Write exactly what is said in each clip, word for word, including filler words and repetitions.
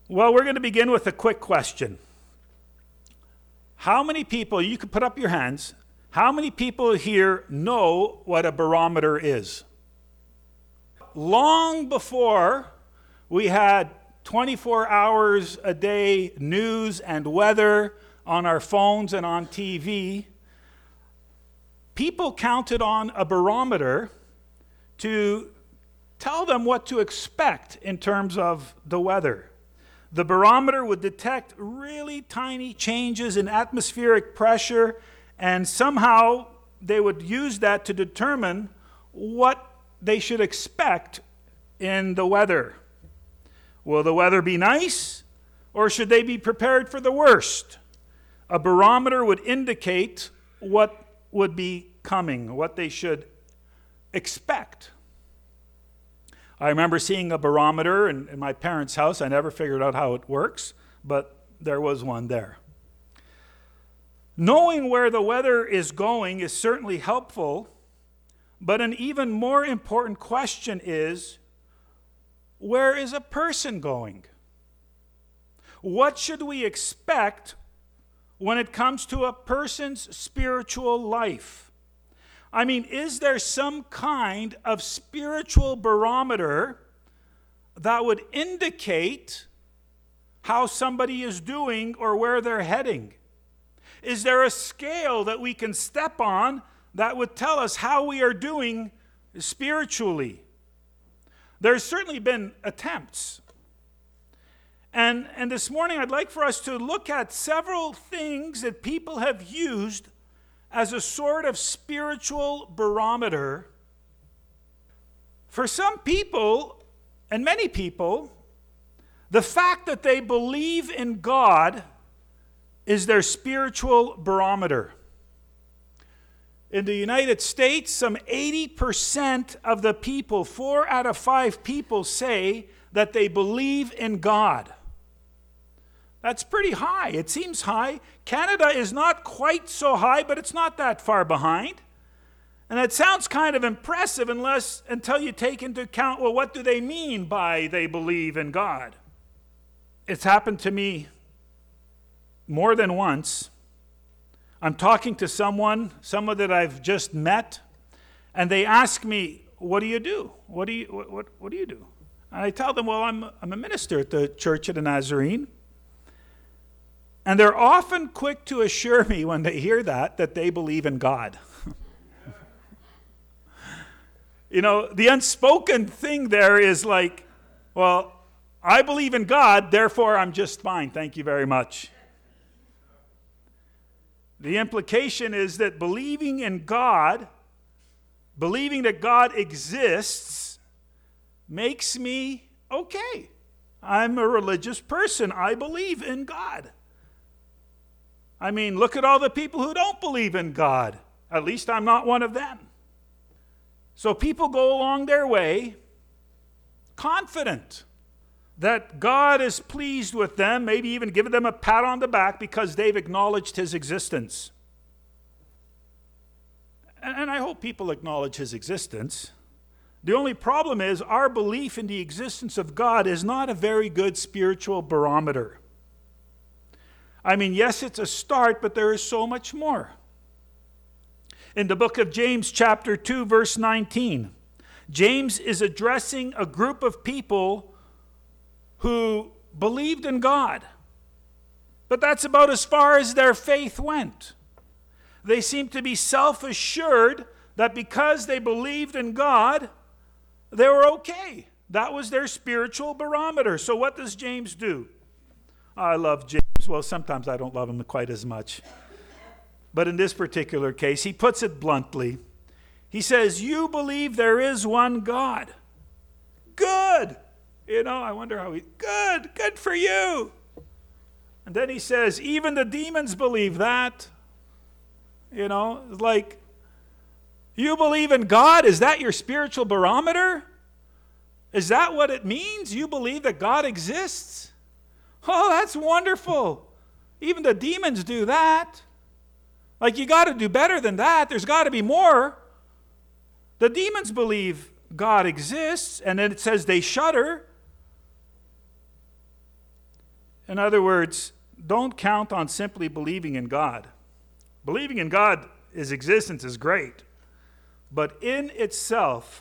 Well, we're going to begin with a quick question. How many people, you can put up your hands, how many people here know what a barometer is? Long before we had twenty-four hours a day news and weather on our phones and on T V, people counted on a barometer to tell them what to expect in terms of the weather. The barometer would detect really tiny changes in atmospheric pressure, and somehow they would use that to determine what they should expect in the weather. Will the weather be nice, or should they be prepared for the worst? A barometer would indicate what would be coming, what they should expect. I remember seeing a barometer in, in my parents' house. I never figured out how it works, but there was one there. Knowing where the weather is going is certainly helpful, but an even more important question is, where is a person going? What should we expect when it comes to a person's spiritual life? I mean, is there some kind of spiritual barometer that would indicate how somebody is doing or where they're heading? Is there a scale that we can step on that would tell us how we are doing spiritually? There's certainly been attempts. And, and this morning I'd like for us to look at several things that people have used as a sort of spiritual barometer. For some people, and many people, the fact that they believe in God is their spiritual barometer. In the United States, some eighty percent of the people, four out of five people, say that they believe in God. That's pretty high. It seems high. Canada is not quite so high, but it's not that far behind. And it sounds kind of impressive unless until you take into account, well, what do they mean by they believe in God? It's happened to me more than once. I'm talking to someone, someone that I've just met, and they ask me, what do you do? What do you what what, what do you do? And I tell them, well, I'm I'm a minister at the Church of the Nazarene. And they're often quick to assure me when they hear that, that they believe in God. You know, the unspoken thing there is like, well, I believe in God, therefore I'm just fine. Thank you very much. The implication is that believing in God, believing that God exists, makes me okay. I'm a religious person. I believe in God. I mean, look at all the people who don't believe in God. At least I'm not one of them. So people go along their way confident that God is pleased with them, maybe even giving them a pat on the back because they've acknowledged his existence. And I hope people acknowledge his existence. The only problem is our belief in the existence of God is not a very good spiritual barometer. I mean, yes, it's a start, but there is so much more. In the book of James, chapter two, verse nineteen, James is addressing a group of people who believed in God. But that's about as far as their faith went. They seemed to be self-assured that because they believed in God, they were okay. That was their spiritual barometer. So what does James do? I love James. Well, sometimes I don't love him quite as much. But in this particular case, he puts it bluntly. He says, you believe there is one God. Good. You know, I wonder how he, good, good for you. And then he says, even the demons believe that. You know, like, you believe in God? Is that your spiritual barometer? Is that what it means? You believe that God exists? Oh, that's wonderful. Even the demons do that. Like, you got to do better than that. There's got to be more. The demons believe God exists, and then it says they shudder. In other words, don't count on simply believing in God. Believing in God, His existence is great. But in itself,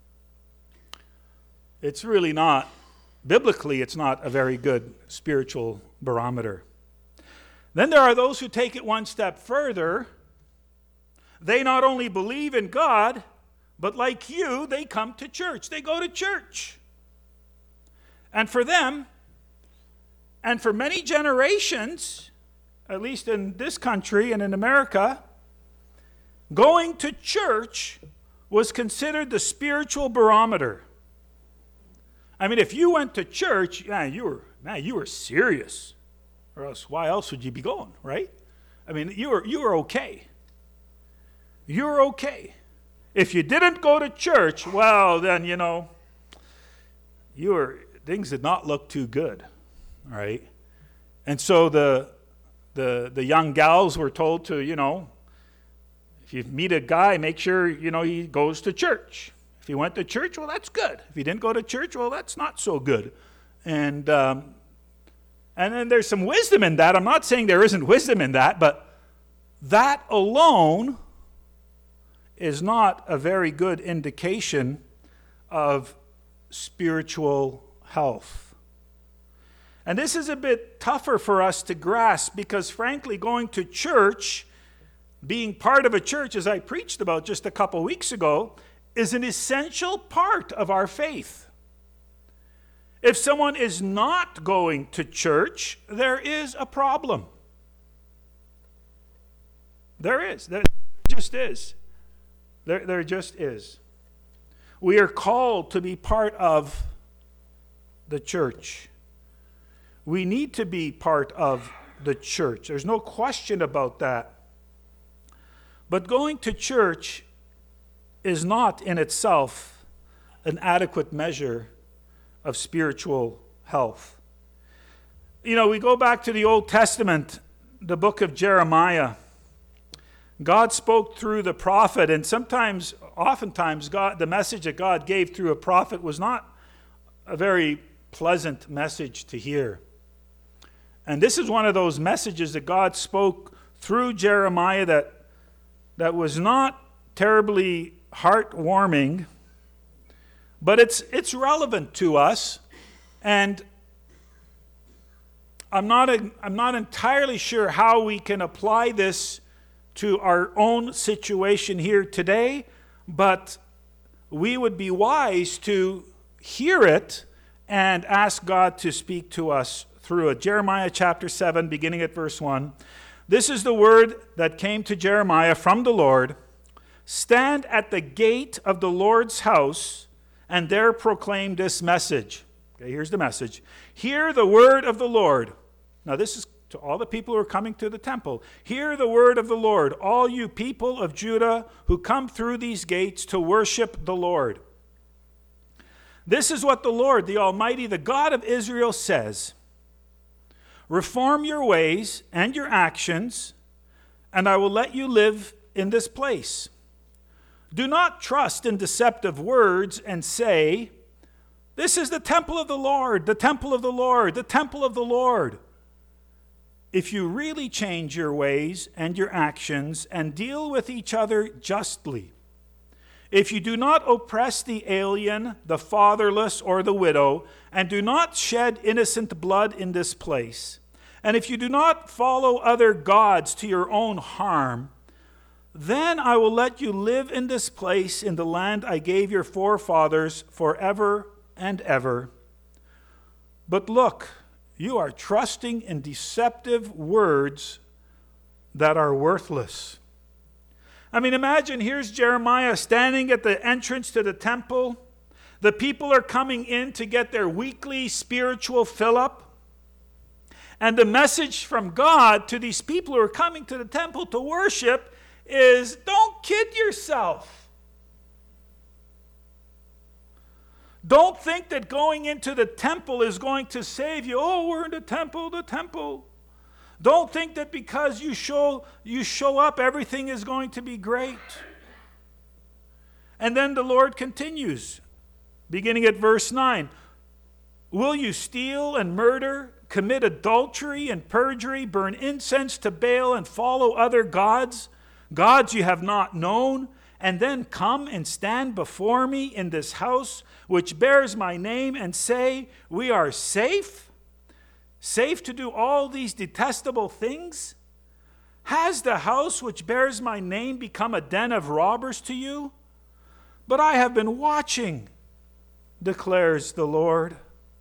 it's really not, biblically, it's not a very good spiritual barometer. Then there are those who take it one step further. They not only believe in God, but like you, they come to church. They go to church. And for them, and for many generations, at least in this country and in America, going to church was considered the spiritual barometer. I mean, if you went to church, man, you were, man, you were serious. Or else, why else would you be going, right? I mean, you were, you were okay. You were okay. If you didn't go to church, well, then, you know, you were, things did not look too good, right? And so the, the, the young gals were told to, you know, if you meet a guy, make sure, you know, he goes to church. If he went to church, well, that's good. If he didn't go to church, well, that's not so good. And um, and then there's some wisdom in that. I'm not saying there isn't wisdom in that, but that alone is not a very good indication of spiritual health. And this is a bit tougher for us to grasp because, frankly, going to church, being part of a church, as I preached about just a couple weeks ago, is an essential part of our faith. If someone is not going to church, there is a problem. There is. There just is. There, there just is. We are called to be part of the church. We need to be part of the church. There's no question about that. But going to church is not in itself an adequate measure of spiritual health. You know, we go back to the Old Testament, the book of Jeremiah. God spoke through the prophet, and sometimes, oftentimes, God, the message that God gave through a prophet was not a very pleasant message to hear. And this is one of those messages that God spoke through Jeremiah that, that was not terribly heartwarming, but it's it's relevant to us, and I'm not a, I'm not entirely sure how we can apply this to our own situation here today, but we would be wise to hear it and ask God to speak to us through it. Jeremiah chapter seven, beginning at verse one. This is the word that came to Jeremiah from the Lord. Stand at the gate of the Lord's house and there proclaim this message. Okay, here's the message. Hear the word of the Lord. Now this is to all the people who are coming to the temple. Hear the word of the Lord, all you people of Judah who come through these gates to worship the Lord. This is what the Lord, the Almighty, the God of Israel says. Reform your ways and your actions, and I will let you live in this place. Do not trust in deceptive words and say, this is the temple of the Lord, the temple of the Lord, the temple of the Lord. If you really change your ways and your actions and deal with each other justly, if you do not oppress the alien, the fatherless, or the widow, and do not shed innocent blood in this place, and if you do not follow other gods to your own harm, then I will let you live in this place in the land I gave your forefathers forever and ever. But look, you are trusting in deceptive words that are worthless. I mean, imagine here's Jeremiah standing at the entrance to the temple. The people are coming in to get their weekly spiritual fill-up. And the message from God to these people who are coming to the temple to worship is, don't kid yourself. Don't think that going into the temple is going to save you. Oh, we're in the temple, the temple. Don't think that because you show you show up, everything is going to be great. And then the Lord continues, beginning at verse nine. Will you steal and murder, commit adultery and perjury, burn incense to Baal, and follow other gods, gods you have not known, and then come and stand before me in this house which bears my name and say, we are safe? Safe to do all these detestable things? Has the house which bears my name become a den of robbers to you? But I have been watching, declares the Lord.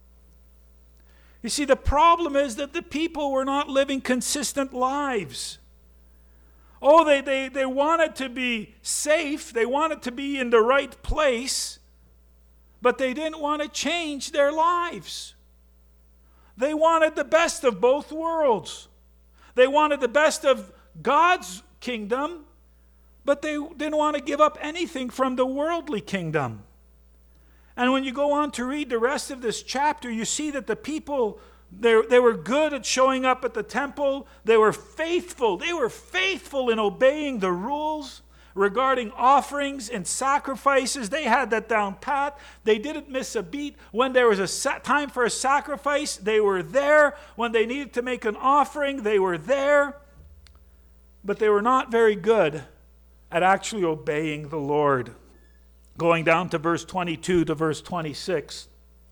You see, the problem is that the people were not living consistent lives. Oh, they, they, they wanted to be safe. They wanted to be in the right place. But they didn't want to change their lives. They wanted the best of both worlds. They wanted the best of God's kingdom, but they didn't want to give up anything from the worldly kingdom. And when you go on to read the rest of this chapter, you see that the people, they, they were good at showing up at the temple. They were faithful. They were faithful in obeying the rules regarding offerings and sacrifices. They had that down pat. They didn't miss a beat. When there was a sa- time for a sacrifice, they were there. When they needed to make an offering, they were there. But they were not very good at actually obeying the Lord. Going down to verse twenty-two to verse twenty-six.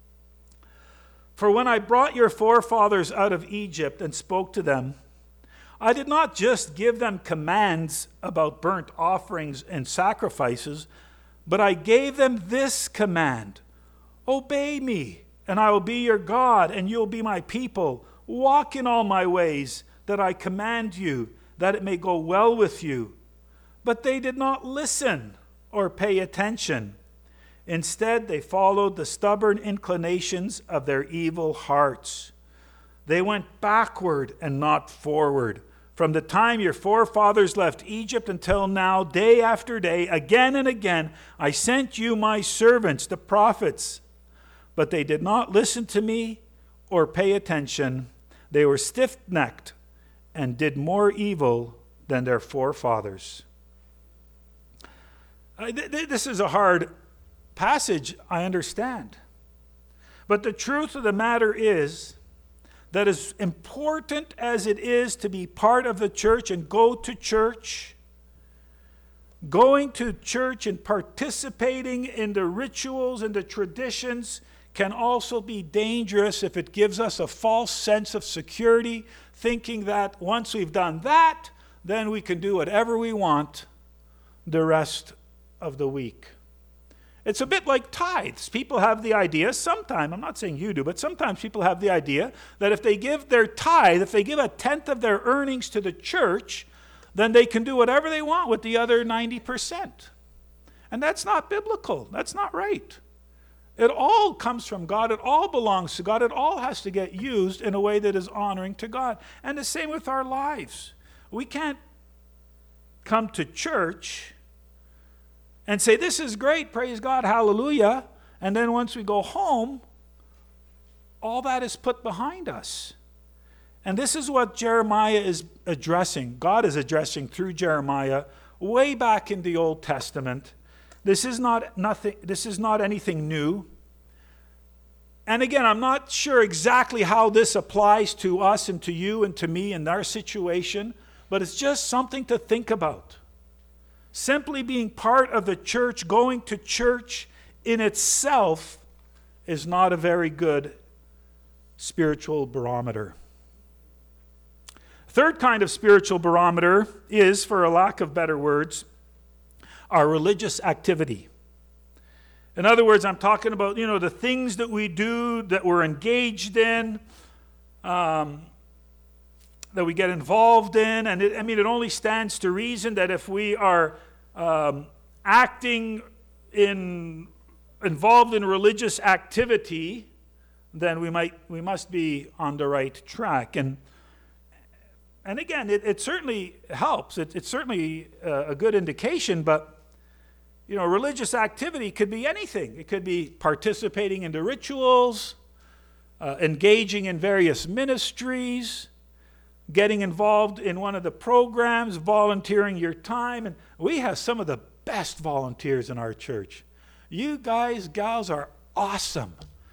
For when I brought your forefathers out of Egypt and spoke to them, I did not just give them commands about burnt offerings and sacrifices, but I gave them this command: obey me, and I will be your God, and you will be my people. Walk in all my ways that I command you, that it may go well with you. But they did not listen or pay attention. Instead, they followed the stubborn inclinations of their evil hearts. They went backward and not forward. From the time your forefathers left Egypt until now, day after day, again and again, I sent you my servants, the prophets. But they did not listen to me or pay attention. They were stiff-necked and did more evil than their forefathers. Uh, th- th- this is a hard passage, I understand. But the truth of the matter is that as important as it is to be part of the church and go to church, going to church and participating in the rituals and the traditions can also be dangerous if it gives us a false sense of security, thinking that once we've done that, then we can do whatever we want the rest of the week. It's a bit like tithes. People have the idea, sometimes, I'm not saying you do, but sometimes people have the idea that if they give their tithe, if they give a tenth of their earnings to the church, then they can do whatever they want with the other ninety percent. And that's not biblical. That's not right. It all comes from God. It all belongs to God. It all has to get used in a way that is honoring to God. And the same with our lives. We can't come to church and say, this is great, praise God, hallelujah. And then once we go home, all that is put behind us. And this is what Jeremiah is addressing. God is addressing through Jeremiah way back in the Old Testament. This is not nothing, this is not anything new. And again, I'm not sure exactly how this applies to us and to you and to me and our situation, but it's just something to think about. Simply being part of the church, going to church in itself is not a very good spiritual barometer. Third kind of spiritual barometer is, for a lack of better words, our religious activity. In other words, I'm talking about, you know, the things that we do, that we're engaged in, um, that we get involved in. And it, I mean, it only stands to reason that if we are um, acting in, involved in religious activity, then we might, we must be on the right track. And and again, it, it certainly helps. It, it's certainly a, a good indication, but you know, religious activity could be anything. It could be participating in the rituals, uh, engaging in various ministries, getting involved in one of the programs, volunteering your time. And we have some of the best volunteers in our church. You guys, gals are awesome.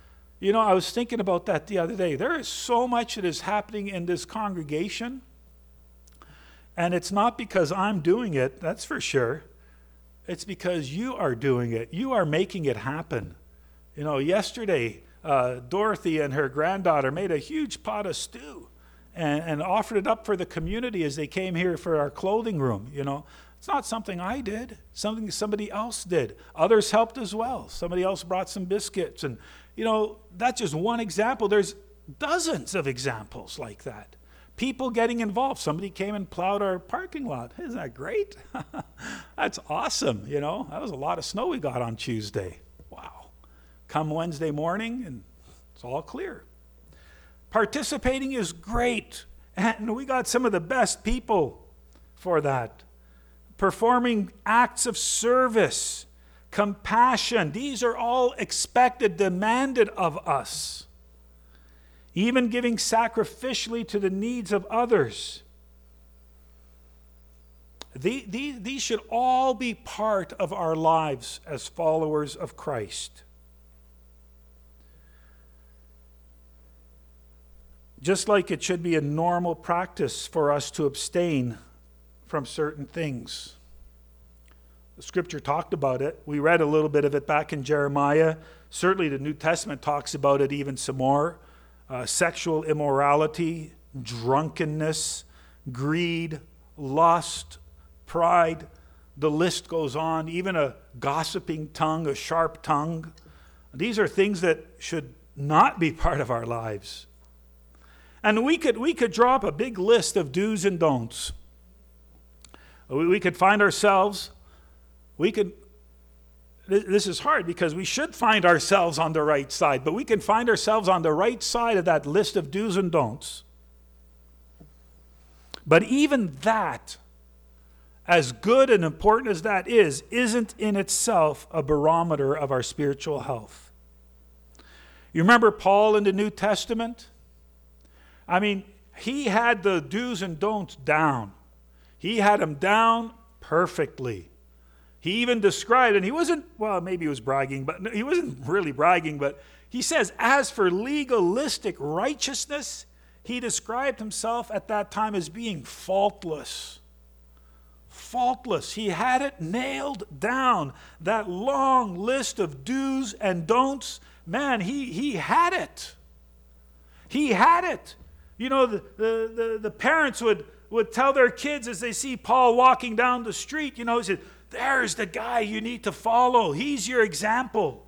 You know, I was thinking about that the other day. There is so much that is happening in this congregation, and it's not because I'm doing it, that's for sure. It's because you are doing it. You are making it happen. You know, yesterday, uh, Dorothy and her granddaughter made a huge pot of stew and, and offered it up for the community as they came here for our clothing room, you know. It's not something I did, something somebody else did. Others helped as well. Somebody else brought some biscuits. And, you know, that's just one example. There's dozens of examples like that. People getting involved. Somebody came and plowed our parking lot. Isn't that great? That's awesome, you know. That was a lot of snow we got on Tuesday. Wow. Come Wednesday morning, and it's all clear. Participating is great. And we got some of the best people for that. Performing acts of service, compassion. These are all expected, demanded of us. Even giving sacrificially to the needs of others. These, these, these should all be part of our lives as followers of Christ. Just like it should be a normal practice for us to abstain from certain things. The scripture talked about it. We read a little bit of it back in Jeremiah. Certainly the New Testament talks about it even some more. Uh, sexual immorality, drunkenness, greed, lust, pride. The list goes on. Even a gossiping tongue, a sharp tongue. These are things that should not be part of our lives. And we could, we could draw up a big list of do's and don'ts. We could find ourselves, we could, this is hard because we should find ourselves on the right side, but we can find ourselves on the right side of that list of do's and don'ts. But even that, as good and important as that is, isn't in itself a barometer of our spiritual health. You remember Paul in the New Testament? I mean, he had the do's and don'ts down. He had them down perfectly. He even described, and he wasn't, well, maybe he was bragging, but he wasn't really bragging, but he says, as for legalistic righteousness, he described himself at that time as being faultless. Faultless. He had it nailed down. That long list of do's and don'ts, man, he, he had it. He had it. You know, the, the, the, the parents would, would tell their kids as they see Paul walking down the street, you know, he said, there's the guy you need to follow. He's your example.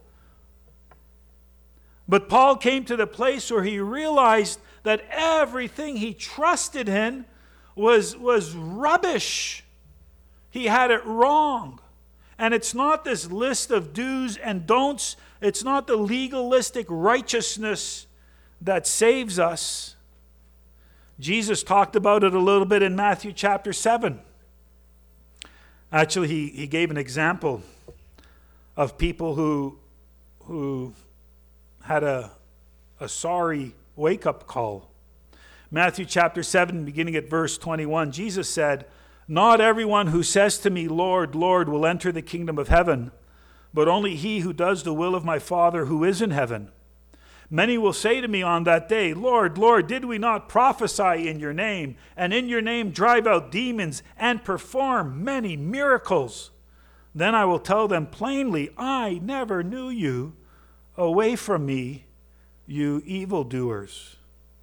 But Paul came to the place where he realized that everything he trusted in was, was rubbish. He had it wrong. And it's not this list of do's and don'ts. It's not the legalistic righteousness that saves us. Jesus talked about it a little bit in Matthew chapter seven. Actually, he, he gave an example of people who, who had a, a sorry wake-up call. Matthew chapter seven, beginning at verse twenty-one, Jesus said, "Not everyone who says to me, 'Lord, Lord,' will enter the kingdom of heaven, but only he who does the will of my Father who is in heaven. Many will say to me on that day, 'Lord, Lord, did we not prophesy in your name, and in your name drive out demons and perform many miracles?' Then I will tell them plainly, 'I never knew you. Away from me, you evildoers.'"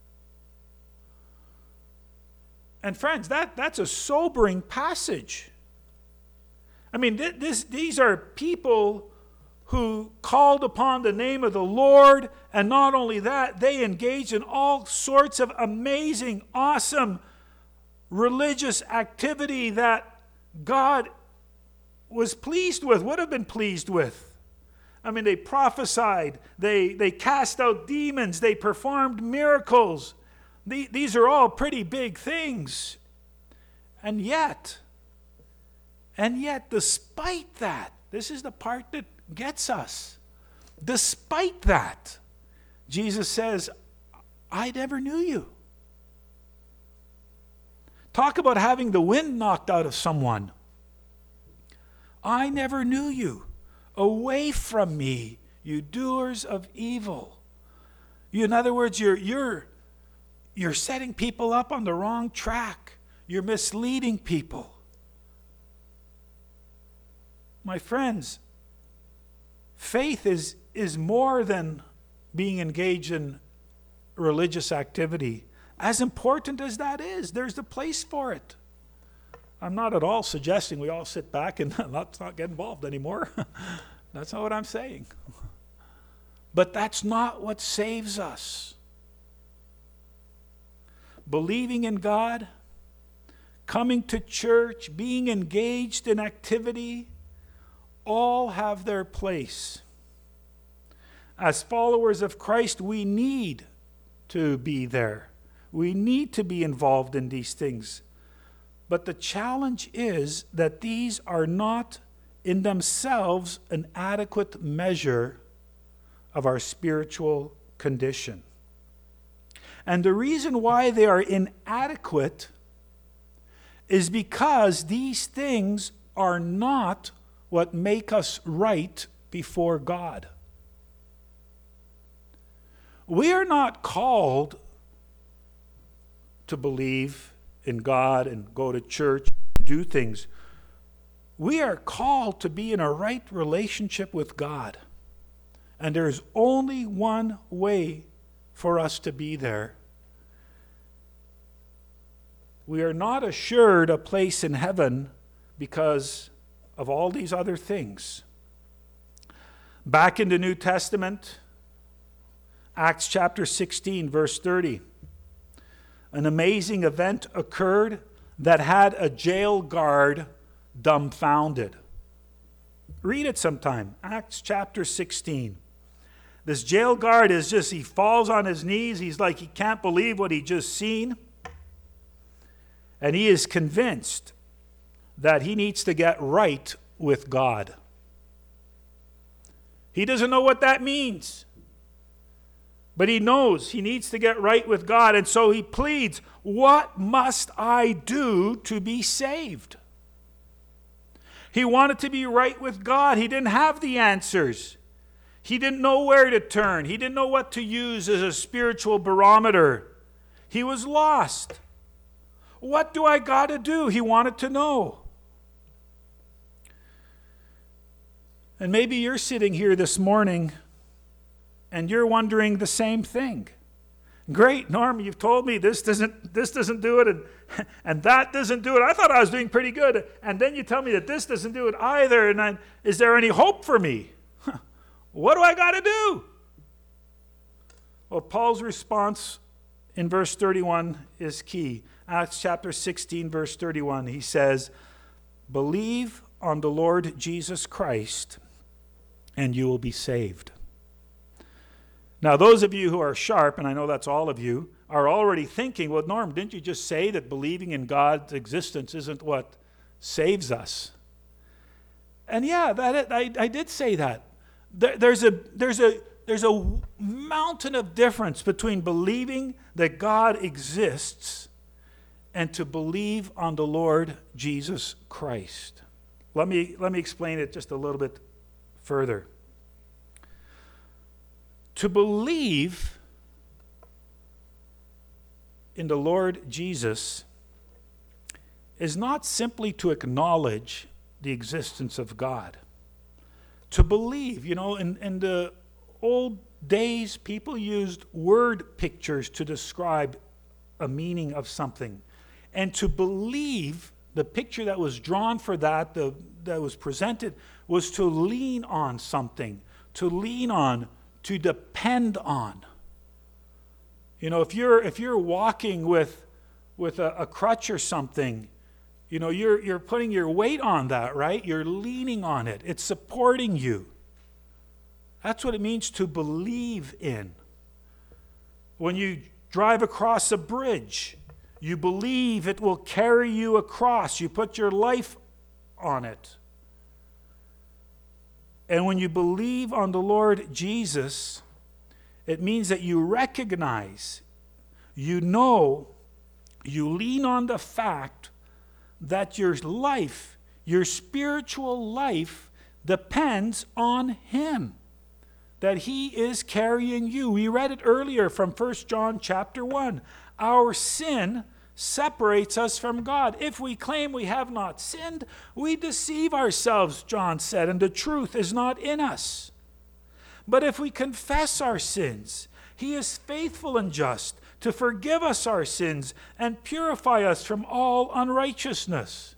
And friends, that, that's a sobering passage. I mean, th- this, these are people who called upon the name of the Lord, and not only that, they engaged in all sorts of amazing, awesome religious activity that God was pleased with, would have been pleased with. I mean, they prophesied, they, they cast out demons, they performed miracles. The, these are all pretty big things. And yet, and yet, despite that, this is the part that gets us. Despite that, Jesus says, "I never knew you." Talk about having the wind knocked out of someone. "I never knew you. Away from me, you doers of evil." You, in other words, you're, you're, you're setting people up on the wrong track. You're misleading people. My friends, faith is, is more than being engaged in religious activity. As important as that is, there's a place for it. I'm not at all suggesting we all sit back and let's not get involved anymore. That's not what I'm saying. But that's not what saves us. Believing in God, coming to church, being engaged in activity, all have their place. As followers of Christ, we need to be there. We need to be involved in these things. But the challenge is that these are not in themselves an adequate measure of our spiritual condition. And the reason why they are inadequate is because these things are not what make us right before God. We are not called to believe in God and go to church and do things. We are called to be in a right relationship with God. And there's only one way for us to be there. We are not assured a place in heaven because of all these other things. Back in the New Testament, Acts chapter sixteen, verse thirty. An amazing event occurred that had a jail guard dumbfounded. Read it sometime. Acts chapter sixteen. This jail guard is just, he falls on his knees. He's like he can't believe what he just seen. And he is convinced that he needs to get right with God. He doesn't know what that means. But he knows he needs to get right with God, and so he pleads, "What must I do to be saved?" He wanted to be right with God. He didn't have the answers. He didn't know where to turn. He didn't know what to use as a spiritual barometer. He was lost. What do I got to do? He wanted to know. And maybe you're sitting here this morning and you're wondering the same thing. Great, Norm, you've told me this doesn't this doesn't do it and, and that doesn't do it. I thought I was doing pretty good. And then you tell me that this doesn't do it either. And then, is there any hope for me? What do I got to do? Well, Paul's response in verse thirty-one is key. Acts chapter sixteen, verse thirty-one, he says, "Believe on the Lord Jesus Christ, and you will be saved." Now, those of you who are sharp, and I know that's all of you, are already thinking, well, Norm, didn't you just say that believing in God's existence isn't what saves us? And yeah, that I, I did say that. There, there's a there's a there's a mountain of difference between believing that God exists and to believe on the Lord Jesus Christ. Let me let me explain it just a little bit further. To believe in the Lord Jesus is not simply to acknowledge the existence of God. To believe, you know, in, in the old days, people used word pictures to describe a meaning of something. And to believe, the picture that was drawn for that, the, that was presented, was to lean on something, to lean on, to depend on. You know, if you're if you're walking with with a, a crutch or something, you know, you're you're putting your weight on that, right? You're leaning on it. It's supporting you. That's what it means to believe in. When you drive across a bridge, you believe it will carry you across. You put your life on it. And when you believe on the Lord Jesus, it means that you recognize, you know, you lean on the fact that your life, your spiritual life, depends on Him. that he is carrying you. We read it earlier from First John chapter one. Our sin separates us from God. If we claim we have not sinned, we deceive ourselves, John said, and the truth is not in us. But if we confess our sins, he is faithful and just to forgive us our sins and purify us from all unrighteousness.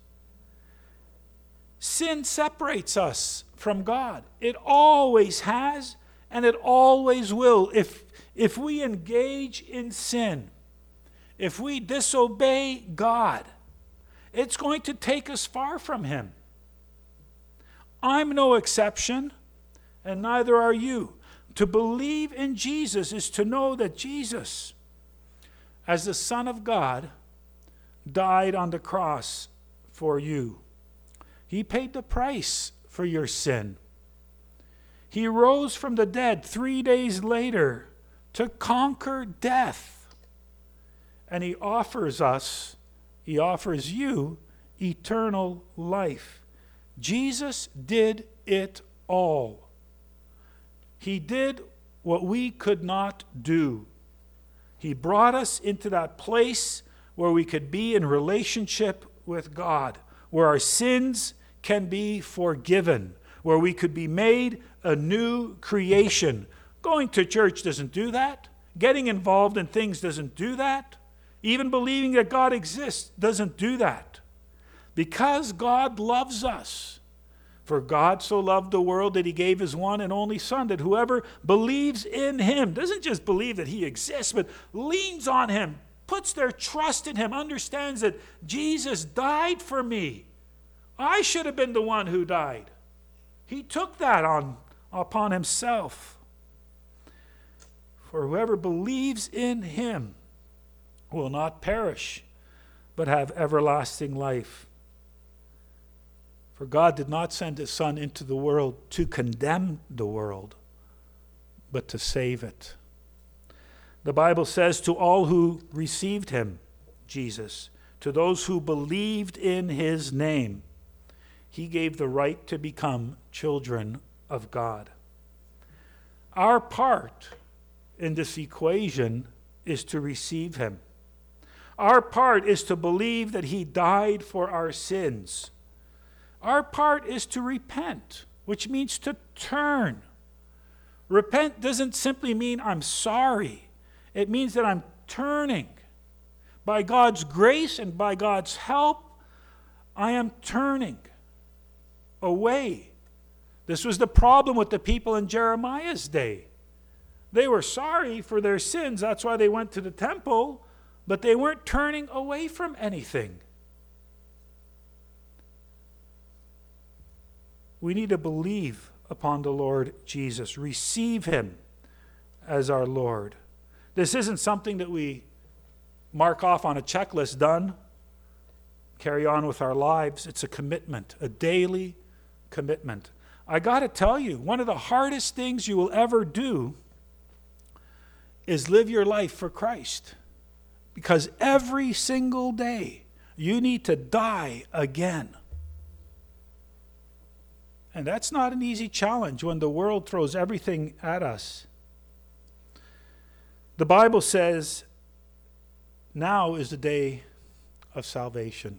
Sin separates us from God. It always has, and it always will. If, if we engage in sin, if we disobey God, it's going to take us far from him. I'm no exception, and neither are you. To believe in Jesus is to know that Jesus, as the Son of God, died on the cross for you. He paid the price for your sin. He rose from the dead three days later to conquer death. And he offers us, he offers you eternal life. Jesus did it all. He did what we could not do. He brought us into that place where we could be in relationship with God, where our sins can be forgiven, where we could be made a new creation. Going to church doesn't do that. Getting involved in things doesn't do that. Even believing that God exists doesn't do that. Because God loves us. For God so loved the world that he gave his one and only Son, that whoever believes in him, doesn't just believe that he exists, but leans on him, puts their trust in him, understands that Jesus died for me. I should have been the one who died. He took that on upon himself. For whoever believes in him will not perish, but have everlasting life. For God did not send his Son into the world to condemn the world, but to save it. The Bible says, to all who received him, Jesus, to those who believed in his name, he gave the right to become children of God. Our part in this equation is to receive him. Our part is to believe that he died for our sins. Our part is to repent, which means to turn. Repent doesn't simply mean I'm sorry. It means that I'm turning. By God's grace and by God's help, I am turning away. This was the problem with the people in Jeremiah's day. They were sorry for their sins. That's why they went to the temple, but they weren't turning away from anything. We need to believe upon the Lord Jesus, receive him as our Lord. This isn't something that we mark off on a checklist, done, carry on with our lives. It's a commitment, a daily commitment. I got to tell you, one of the hardest things you will ever do is live your life for Christ. Because every single day you need to die again. And that's not an easy challenge when the world throws everything at us. The Bible says, now is the day of salvation.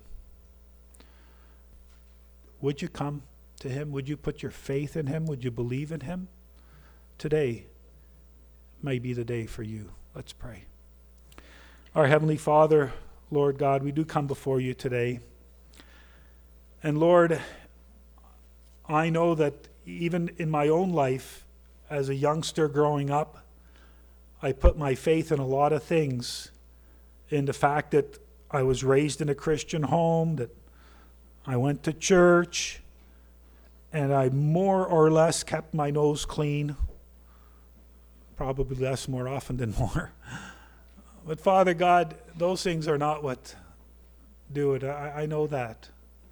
Would you come to him? Would you put your faith in him? Would you believe in him? Today may be the day for you. Let's pray. Our Heavenly Father, Lord God, we do come before you today. And Lord, I know that even in my own life, as a youngster growing up, I put my faith in a lot of things. In the fact that I was raised in a Christian home, that I went to church, and I more or less kept my nose clean. Probably less more often than more. But Father God, those things are not what do it. I, I know that.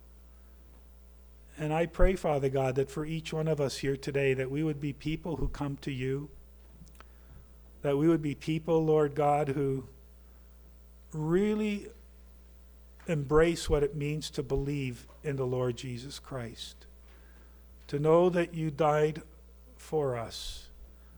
And I pray, Father God, that for each one of us here today, that we would be people who come to you, that we would be people, Lord God, who really embrace what it means to believe in the Lord Jesus Christ, to know that you died for us,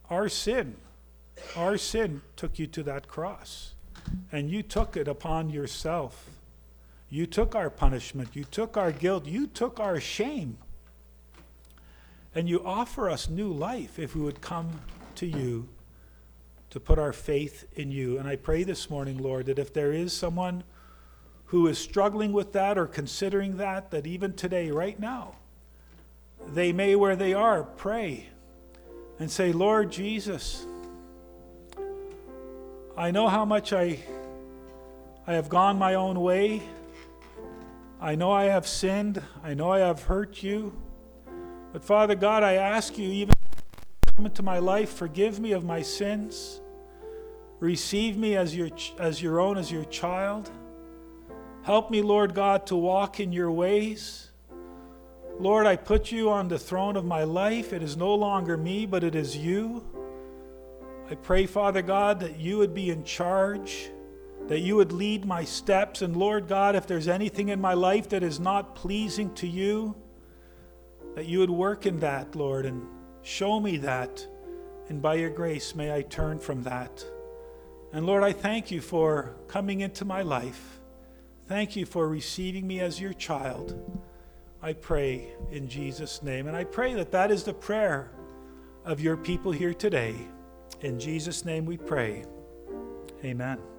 our sin, our sin took you to that cross. And you took it upon yourself. You took our punishment. You took our guilt. You took our shame. And you offer us new life if we would come to you to put our faith in you. And I pray this morning, Lord, that if there is someone who is struggling with that or considering that, that even today, right now, they may, where they are, pray and say, Lord Jesus, I know how much I, I have gone my own way. I know I have sinned. I know I have hurt you. But Father God, I ask you, even come into my life, forgive me of my sins. Receive me as your, as your own, as your child. Help me, Lord God, to walk in your ways. Lord, I put you on the throne of my life. It is no longer me, but it is you. I pray, Father God, that you would be in charge, that you would lead my steps. And Lord God, if there's anything in my life that is not pleasing to you, that you would work in that, Lord, and show me that. And by your grace, may I turn from that. And Lord, I thank you for coming into my life. Thank you for receiving me as your child. I pray in Jesus' name. And I pray that that is the prayer of your people here today. In Jesus' name we pray. Amen.